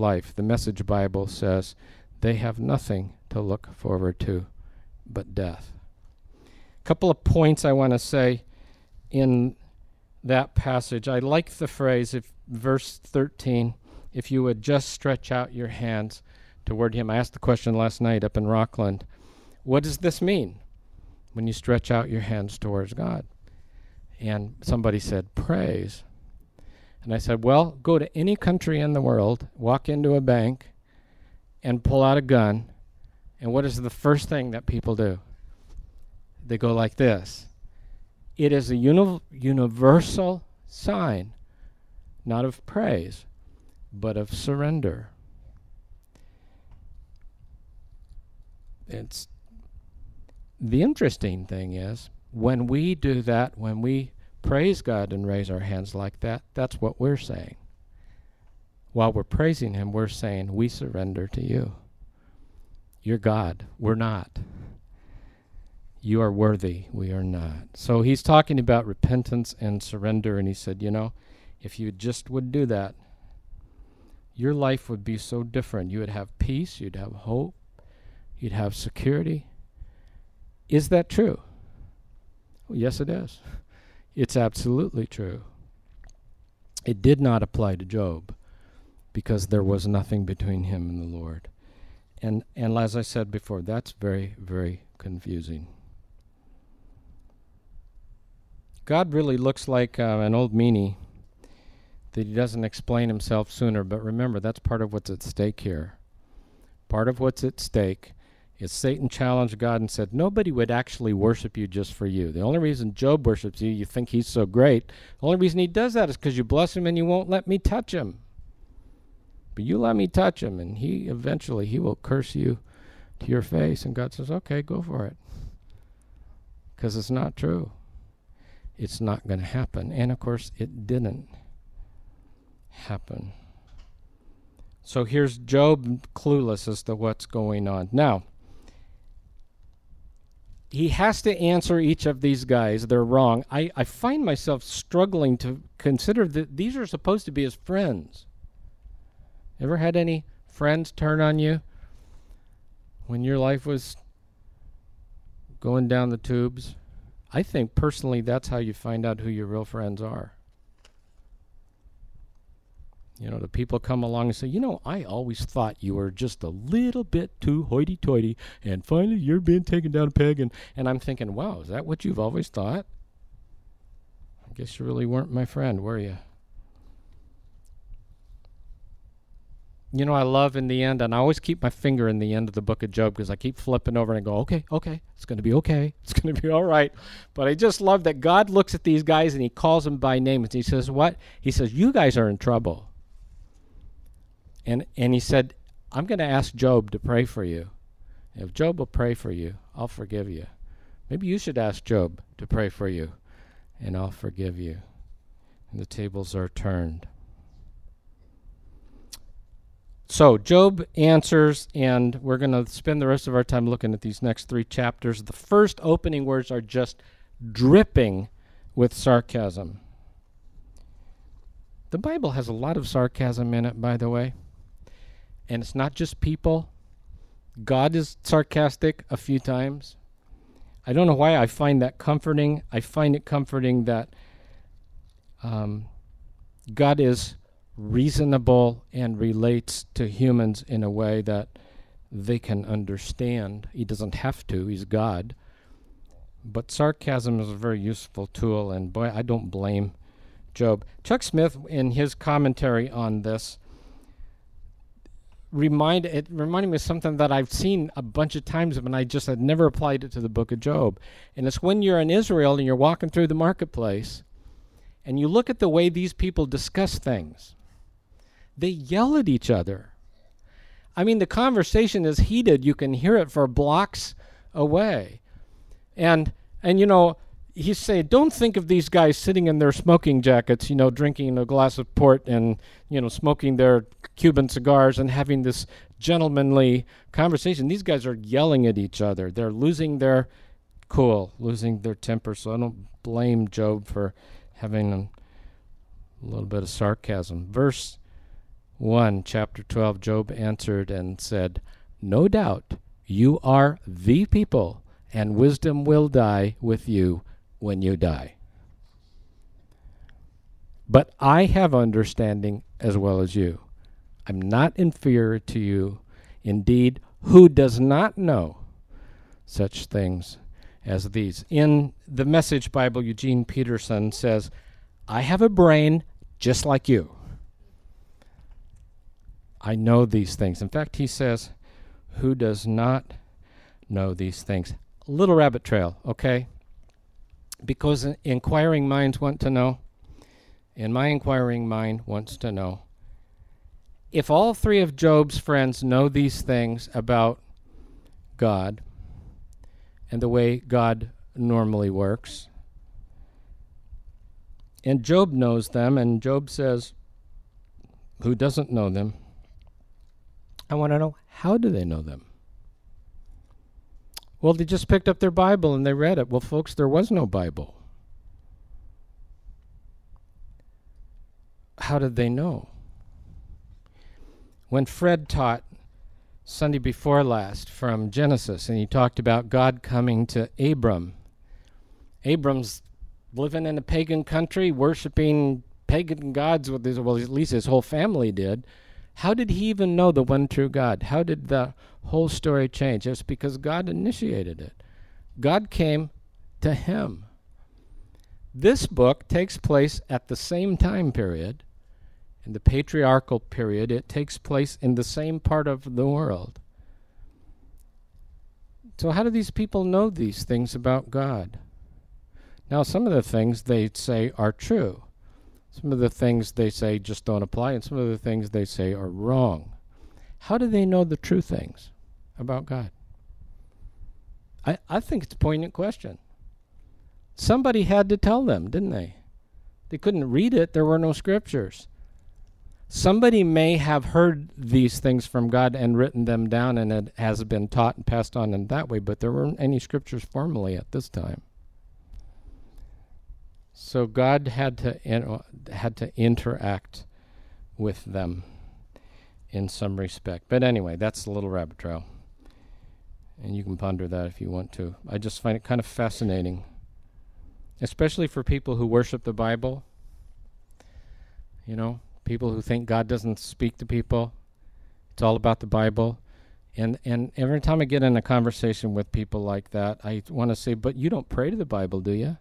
life. The Message Bible says they have nothing to look forward to but death. A couple of points I want to say in that passage. I like the phrase, if verse 13, if you would just stretch out your hands toward him. I asked the question last night up in Rockland. What does this mean when you stretch out your hands towards God? And somebody said, praise. And I said, well, go to any country in the world, walk into a bank, and pull out a gun, and what is the first thing that people do? They go like this. It is a universal sign, not of praise, but of surrender. It's the interesting thing is, when we do that, when we praise God and raise our hands like that, that's what we're saying. While we're praising him, we're saying, we surrender to you. You're God. We're not. You are worthy. We are not. So he's talking about repentance and surrender, and he said, you know, if you just would do that, your life would be so different. You would have peace. You'd have hope. You'd have security. Is that true? Well, yes, it is. It's absolutely true. It did not apply to Job because there was nothing between him and the Lord. And as I said before, that's very, very confusing. God really looks like an old meanie that he doesn't explain himself sooner. But remember, that's part of what's at stake here. Part of what's at stake is Satan challenged God and said, nobody would actually worship you just for you. The only reason Job worships you, you think he's so great. The only reason he does that is because you bless him and you won't let me touch him. But you let me touch him, and he will curse you to your face. And God says, okay, go for it. Because it's not true. It's not going to happen. And, of course, it didn't happen. So here's Job clueless as to what's going on. Now, he has to answer each of these guys. They're wrong. I find myself struggling to consider that these are supposed to be his friends. Ever had any friends turn on you when your life was going down the tubes? I think personally that's how you find out who your real friends are. You know, the people come along and say, you know, I always thought you were just a little bit too hoity-toity, and finally you're being taken down a peg. And I'm thinking, wow, is that what you've always thought? I guess you really weren't my friend, were you? You know, I love in the end, and I always keep my finger in the end of the book of Job because I keep flipping over and I go, okay, it's going to be okay. It's going to be all right. But I just love that God looks at these guys and he calls them by name. And he says, what? He says, you guys are in trouble. And he said, I'm going to ask Job to pray for you. If Job will pray for you, I'll forgive you. Maybe you should ask Job to pray for you, and I'll forgive you. And the tables are turned. So Job answers, and we're going to spend the rest of our time looking at these next 3 chapters. The first opening words are just dripping with sarcasm. The Bible has a lot of sarcasm in it, by the way. And it's not just people. God is sarcastic a few times. I don't know why I find that comforting. I find it comforting that God is reasonable and relates to humans in a way that they can understand. He doesn't have to. He's God. But sarcasm is a very useful tool, and boy, I don't blame Job. Chuck Smith, in his commentary on this, reminded me of something that I've seen a bunch of times, and I just had never applied it to the book of Job. And it's when you're in Israel and you're walking through the marketplace, and you look at the way these people discuss things. They yell at each other. I mean, the conversation is heated. You can hear it for blocks away. And you know, he's saying, don't think of these guys sitting in their smoking jackets, you know, drinking a glass of port and, you know, smoking their Cuban cigars and having this gentlemanly conversation. These guys are yelling at each other. They're losing their cool, losing their temper. So I don't blame Job for having a little bit of sarcasm. Verse 1, chapter 12, Job answered and said, "No doubt you are the people, and wisdom will die with you when you die. But I have understanding as well as you. I'm not inferior to you. Indeed, who does not know such things as these?" In the Message Bible, Eugene Peterson says, "I have a brain just like you. I know these things." In fact, he says, "Who does not know these things?" Little rabbit trail, okay? Because inquiring minds want to know, and my inquiring mind wants to know. If all three of Job's friends know these things about God and the way God normally works, and Job knows them, and Job says, "Who doesn't know them?" I want to know, how do they know them? Well, they just picked up their Bible and they read it. Well, folks, there was no Bible. How did they know? When Fred taught Sunday before last from Genesis, and he talked about God coming to Abram. Abram's living in a pagan country, worshiping pagan gods with his, well, at least his whole family did. How did he even know the one true God? How did the whole story change? It's because God initiated it. God came to him. This book takes place at the same time period, in the patriarchal period. It takes place in the same part of the world. So how do these people know these things about God? Now, some of the things they say are true. Some of the things they say just don't apply, and some of the things they say are wrong. How do they know the true things about God? I think it's a poignant question. Somebody had to tell them, didn't they? They couldn't read it. There were no scriptures. Somebody may have heard these things from God and written them down, and it has been taught and passed on in that way, but there weren't any scriptures formally at this time. So God had to interact with them in some respect. But anyway, that's a little rabbit trail. And you can ponder that if you want to. I just find it kind of fascinating, especially for people who worship the Bible. You know, people who think God doesn't speak to people. It's all about the Bible. And every time I get in a conversation with people like that, I want to say, but you don't pray to the Bible, do you?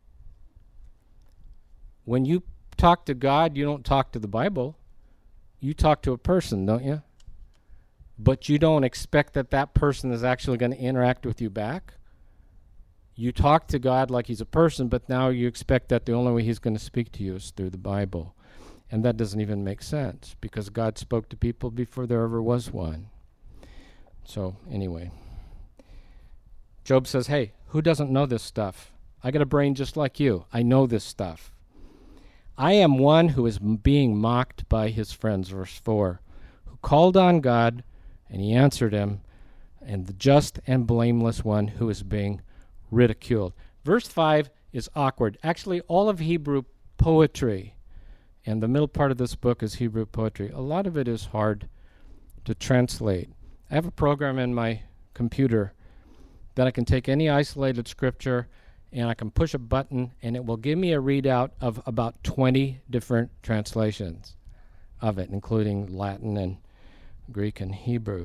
When you talk to God, you don't talk to the Bible. You talk to a person, don't you? But you don't expect that that person is actually going to interact with you back. You talk to God like he's a person, but now you expect that the only way he's going to speak to you is through the Bible. And that doesn't even make sense, because God spoke to people before there ever was one. So anyway, Job says, hey, who doesn't know this stuff? I got a brain just like you. I know this stuff. I am one who is being mocked by his friends, verse 4, who called on God, and he answered him, and the just and blameless one who is being ridiculed. Verse 5 is awkward. Actually, all of Hebrew poetry, and the middle part of this book is Hebrew poetry. A lot of it is hard to translate. I have a program in my computer that I can take any isolated scripture and I can push a button and it will give me a readout of about 20 different translations of it, including Latin and Greek and Hebrew.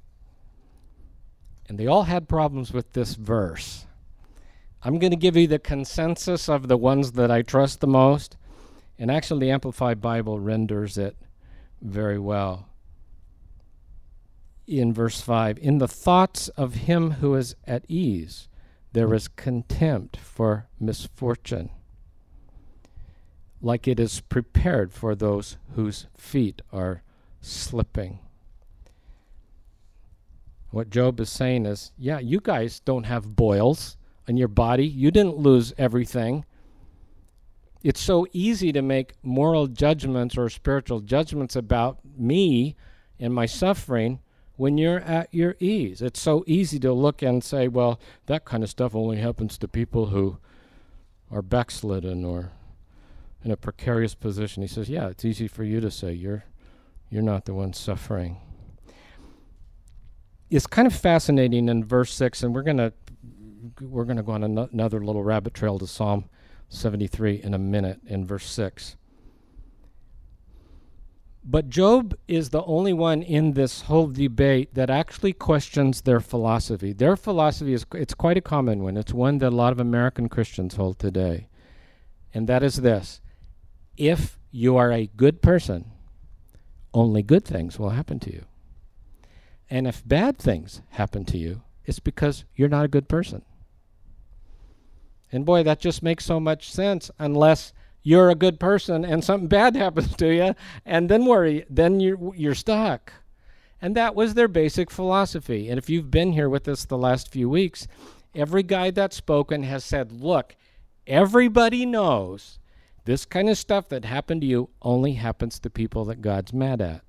And they all had problems with this verse. I'm going to give you the consensus of the ones that I trust the most, and actually the Amplified Bible renders it very well. In verse 5, in the thoughts of him who is at ease, there is contempt for misfortune, like it is prepared for those whose feet are slipping. What Job is saying is, yeah, you guys don't have boils on your body. You didn't lose everything. It's so easy to make moral judgments or spiritual judgments about me and my suffering when you're at your ease. It's so easy to look and say, well, that kind of stuff only happens to people who are backslidden or in a precarious position. He says, yeah, it's easy for you to say you're You're not the one suffering. It's kind of fascinating in verse 6, and we're going to go on another little rabbit trail to Psalm 73 in a minute in verse 6. But Job is the only one in this whole debate that actually questions their philosophy. Their philosophy it's quite a common one. It's one that a lot of American Christians hold today. And that is this: if you are a good person, only good things will happen to you. And if bad things happen to you, it's because you're not a good person. And boy, that just makes so much sense, unless you're a good person and something bad happens to you, and then worry, then you're stuck. And that was their basic philosophy. And if you've been here with us the last few weeks, every guy that's spoken has said, look, everybody knows this kind of stuff that happened to you only happens to people that God's mad at.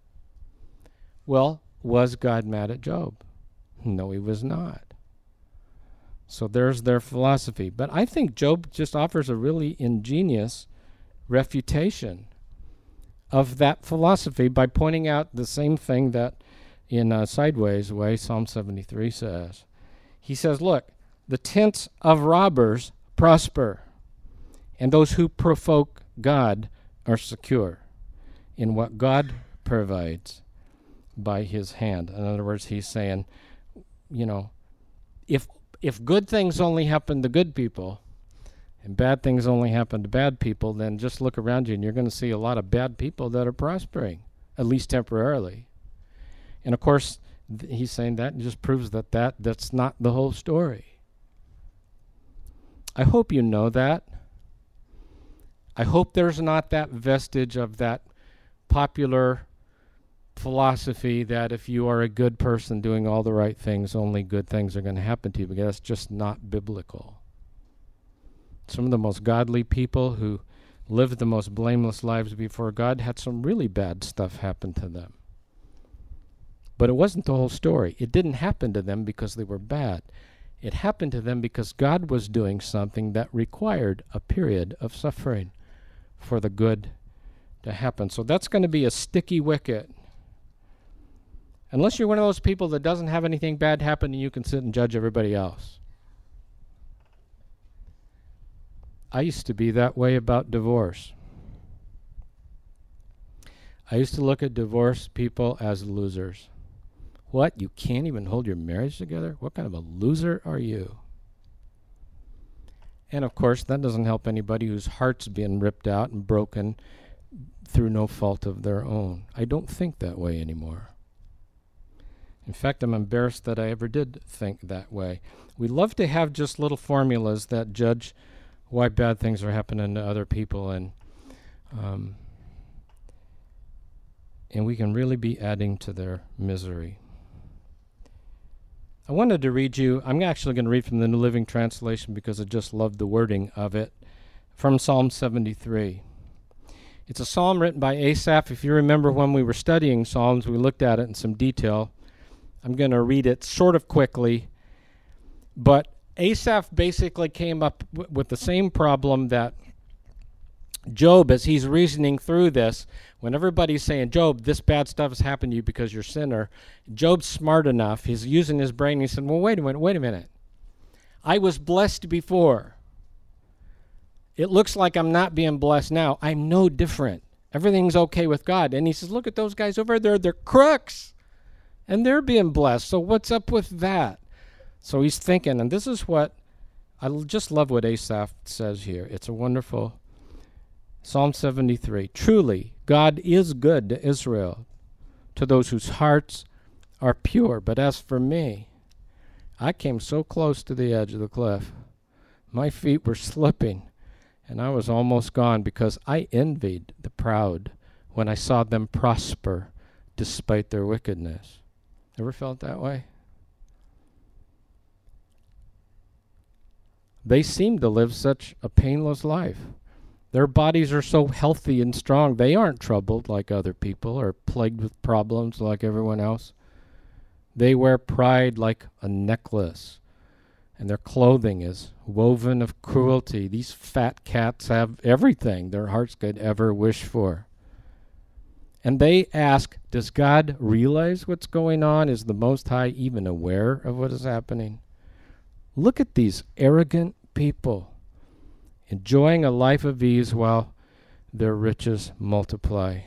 Well, was God mad at Job? No, he was not. So there's their philosophy. But I think Job just offers a really ingenious refutation of that philosophy by pointing out the same thing that in a sideways way Psalm 73 says. He says, look, the tents of robbers prosper, and those who provoke God are secure in what God provides by his hand. In other words, he's saying, if good things only happen to good people and bad things only happen to bad people, then just look around you and you're going to see a lot of bad people that are prospering, at least temporarily. And of course, he's saying that just proves that's not the whole story. I hope you know that. I hope there's not that vestige of that popular philosophy that if you are a good person doing all the right things, only good things are going to happen to you, because that's just not biblical. Some of the most godly people who lived the most blameless lives before God had some really bad stuff happen to them. But it wasn't the whole story. It didn't happen to them because they were bad. It happened to them because God was doing something that required a period of suffering for the good to happen. So that's going to be a sticky wicket. Unless you're one of those people that doesn't have anything bad happen and you can sit and judge everybody else. I used to be that way about divorce. I used to look at divorced people as losers. What? You can't even hold your marriage together? What kind of a loser are you? And of course, that doesn't help anybody whose heart's being ripped out and broken through no fault of their own. I don't think that way anymore. In fact, I'm embarrassed that I ever did think that way. We love to have just little formulas that judge why bad things are happening to other people, and we can really be adding to their misery. I wanted to read you, I'm actually going to read from the New Living Translation because I just love the wording of it, from Psalm 73. It's a psalm written by Asaph. If you remember when we were studying Psalms, we looked at it in some detail. I'm going to read it sort of quickly, but Asaph basically came up with the same problem that Job, as he's reasoning through this, when everybody's saying, Job, this bad stuff has happened to you because you're a sinner, Job's smart enough, he's using his brain, he said, well, wait a minute. I was blessed before. It looks like I'm not being blessed now. I'm no different. Everything's okay with God. And he says, look at those guys over there, they're crooks. And they're being blessed. So what's up with that? So he's thinking, and this is what, I just love what Asaph says here. It's a wonderful, Psalm 73. Truly, God is good to Israel, to those whose hearts are pure. But as for me, I came so close to the edge of the cliff. My feet were slipping, and I was almost gone because I envied the proud when I saw them prosper despite their wickedness. Ever felt that way? They seem to live such a painless life. Their bodies are so healthy and strong. They aren't troubled like other people or plagued with problems like everyone else. They wear pride like a necklace, and their clothing is woven of cruelty. These fat cats have everything their hearts could ever wish for. And they ask, does God realize what's going on? Is the Most High even aware of what is happening? Look at these arrogant people enjoying a life of ease while their riches multiply.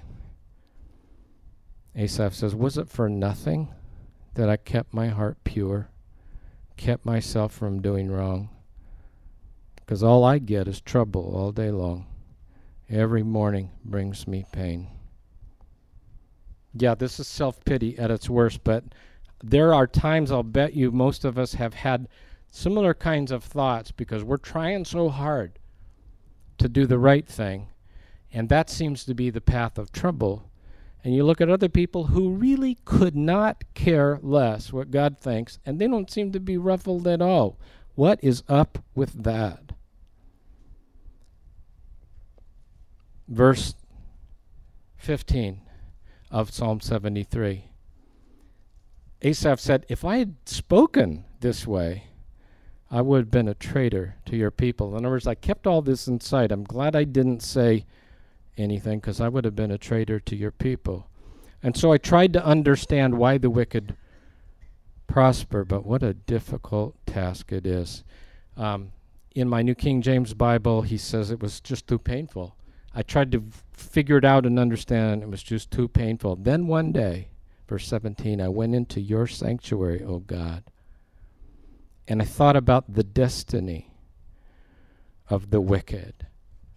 Asaph says, was it for nothing that I kept my heart pure, kept myself from doing wrong? Because all I get is trouble all day long. Every morning brings me pain. Yeah, this is self-pity at its worst, but there are times, I'll bet you most of us have had similar kinds of thoughts because we're trying so hard to do the right thing, and that seems to be the path of trouble. And you look at other people who really could not care less what God thinks, and they don't seem to be ruffled at all. What is up with that? Verse 15 of Psalm 73. Asaph said, if I had spoken this way, I would have been a traitor to your people. In other words, I kept all this inside. I'm glad I didn't say anything because I would have been a traitor to your people. And so I tried to understand why the wicked prosper, but what a difficult task it is. In my New King James Bible, he says it was just too painful. I tried to figure it out and understand, it was just too painful. Then one day, verse 17, I went into your sanctuary, O God, and I thought about the destiny of the wicked.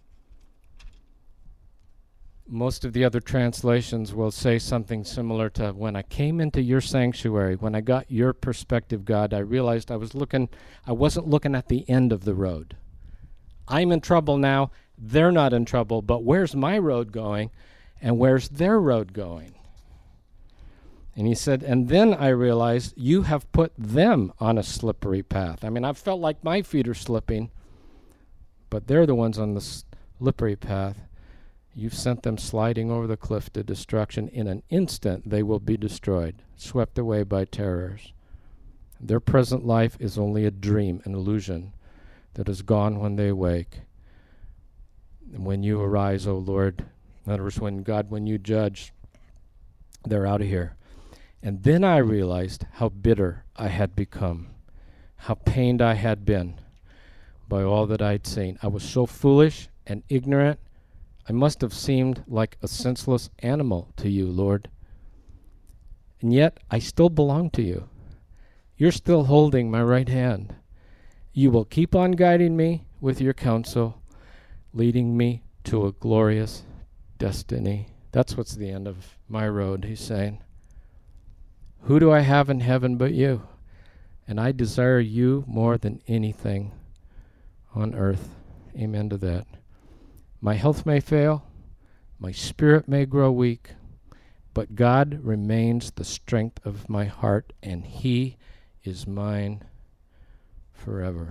Most of the other translations will say something similar to, when I came into your sanctuary, when I got your perspective, God, I realized I wasn't looking at the end of the road. I'm in trouble now. They're not in trouble, but where's my road going and where's their road going? And he said, and then I realized you have put them on a slippery path. I mean, I've felt like my feet are slipping, but they're the ones on the slippery path. You've sent them sliding over the cliff to destruction. In an instant, they will be destroyed, swept away by terrors. Their present life is only a dream, an illusion that is gone when they wake. And when you arise, O Lord, in other words, when you judge, they're out of here. And then I realized how bitter I had become, how pained I had been by all that I'd seen. I was so foolish and ignorant. I must have seemed like a senseless animal to you, Lord. And yet I still belong to you. You're still holding my right hand. You will keep on guiding me with your counsel, leading me to a glorious destiny. That's what's the end of my road, he's saying. Who do I have in heaven but you? And I desire you more than anything on earth. Amen to that. My health may fail, my spirit may grow weak, but God remains the strength of my heart, and he is mine forever.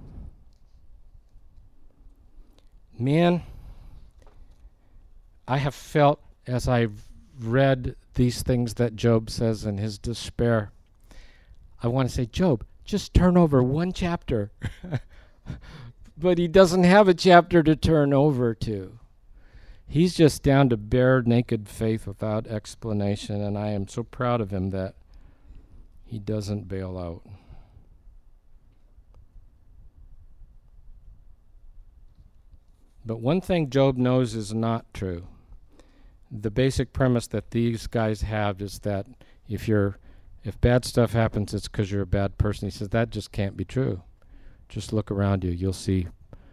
Man, I have felt as I've read these things that Job says in his despair, I want to say, Job, just turn over one chapter. But he doesn't have a chapter to turn over to. He's just down to bare naked faith without explanation, and I am so proud of him that he doesn't bail out. But one thing Job knows is not true. The basic premise that these guys have is that if bad stuff happens, it's because you're a bad person. He says that just can't be true. Just look around you. You'll see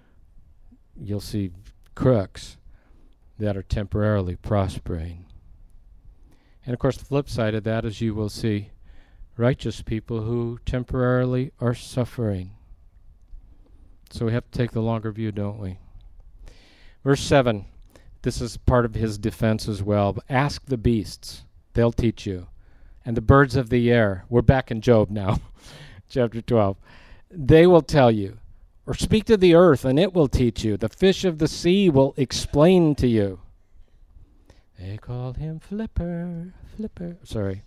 crooks that are temporarily prospering. And of course, the flip side of that is you will see righteous people who temporarily are suffering. So we have to take the longer view, don't we? Verse 7, this is part of his defense as well. Ask the beasts, they'll teach you. And the birds of the air, we're back in Job now, chapter 12. They will tell you, or speak to the earth, and it will teach you. The fish of the sea will explain to you. They call him Flipper. Sorry.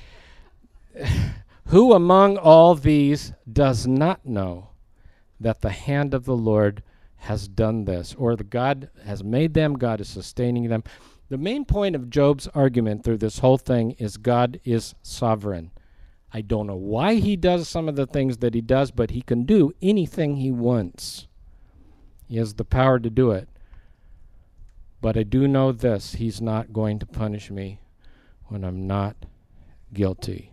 Who among all these does not know that the hand of the Lord has done this, or the God has made them, God is sustaining them? The main point of Job's argument through this whole thing is God is sovereign. I don't know why he does some of the things that he does, but he can do anything he wants. He has the power to do it. But I do know this, he's not going to punish me when I'm not guilty.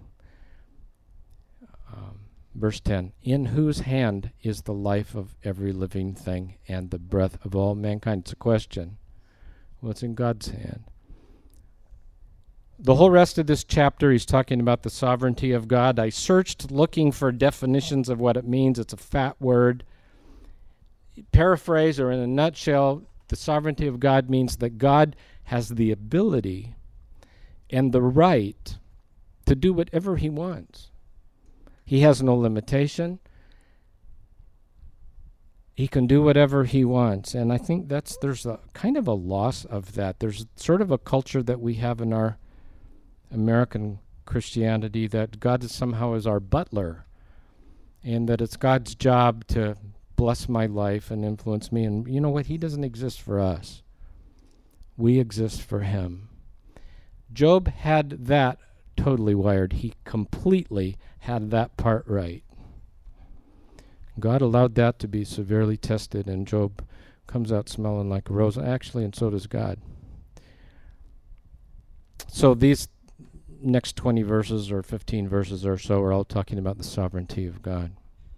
Verse 10, in whose hand is the life of every living thing and the breath of all mankind? It's a question. Well, it's in God's hand. The whole rest of this chapter, he's talking about the sovereignty of God. I searched looking for definitions of what it means. It's a fat word. Paraphrase, or in a nutshell, the sovereignty of God means that God has the ability and the right to do whatever he wants. He has no limitation. He can do whatever he wants. And I think there's a kind of a loss of that. There's sort of a culture that we have in our American Christianity that God somehow is our butler, and that it's God's job to bless my life and influence me. And you know what? He doesn't exist for us. We exist for him. Job had that totally wired. He completely had that part right. God allowed that to be severely tested, and Job comes out smelling like a rose. Actually, and so does God. So these next 20 verses or 15 verses or so are all talking about the sovereignty of God.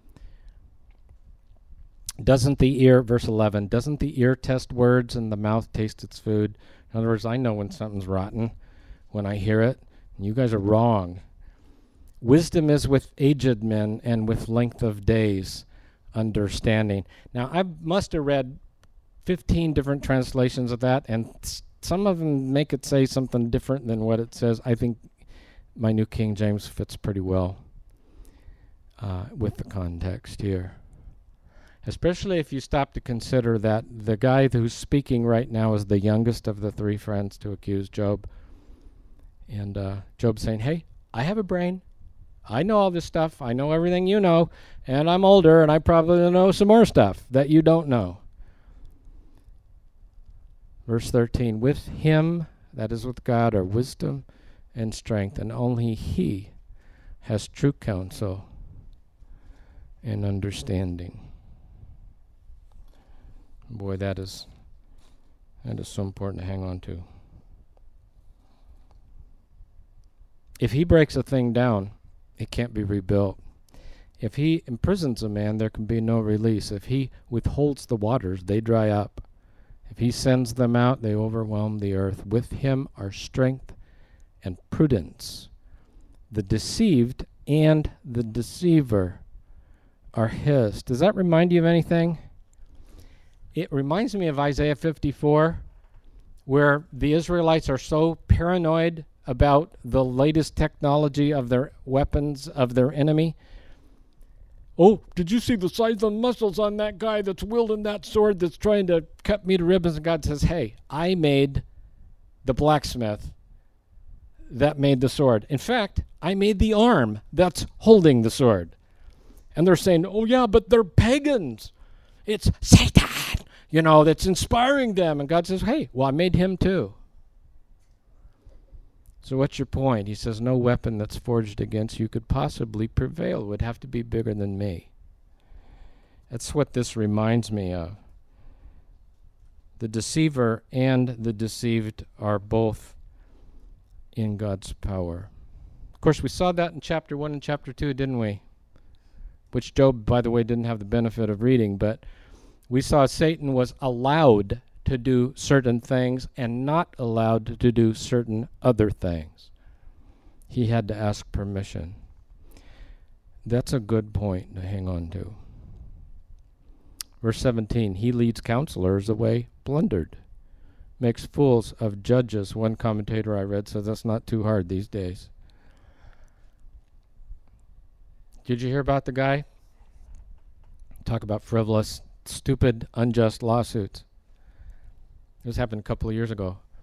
Doesn't the ear, verse 11, doesn't the ear test words and the mouth taste its food? In other words, I know when something's rotten when I hear it. And you guys are wrong. Wisdom is with aged men, and with length of days understanding. Now, I must have read 15 different translations of that, and some of them make it say something different than what it says. I think my New King James fits pretty well with the context here. Especially if you stop to consider that the guy who's speaking right now is the youngest of the three friends to accuse Job. And Job's saying, hey, I have a brain. I know all this stuff. I know everything you know. And I'm older, and I probably know some more stuff that you don't know. Verse 13, with him, that is with God, are wisdom and strength, and only he has true counsel and understanding. Boy, that is so important to hang on to. If he breaks a thing down, it can't be rebuilt. If he imprisons a man, there can be no release. If he withholds the waters, they dry up. If he sends them out, they overwhelm the earth. With him are strength and prudence. The deceived and the deceiver are his. Does that remind you of anything? It reminds me of Isaiah 54, where the Israelites are so paranoid about the latest technology of their weapons, of their enemy. Oh, did you see the size of the muscles on that guy that's wielding that sword that's trying to cut me to ribbons? And God says, hey, I made the blacksmith that made the sword. In fact, I made the arm that's holding the sword. And they're saying, oh yeah, but they're pagans. It's Satan, that's inspiring them. And God says, hey, well, I made him too. So what's your point? He says, no weapon that's forged against you could possibly prevail. It would have to be bigger than me. That's what this reminds me of. The deceiver and the deceived are both in God's power. Of course, we saw that in chapter 1 and chapter 2, didn't we? Which Job, by the way, didn't have the benefit of reading, but we saw Satan was allowed to do certain things and not allowed to do certain other things. He had to ask permission. That's a good point to hang on to. Verse 17, he leads counselors away plundered, makes fools of judges. One commentator I read says that's not too hard these days. Did you hear about the guy? Talk about frivolous, stupid, unjust lawsuits. This happened a couple of years ago.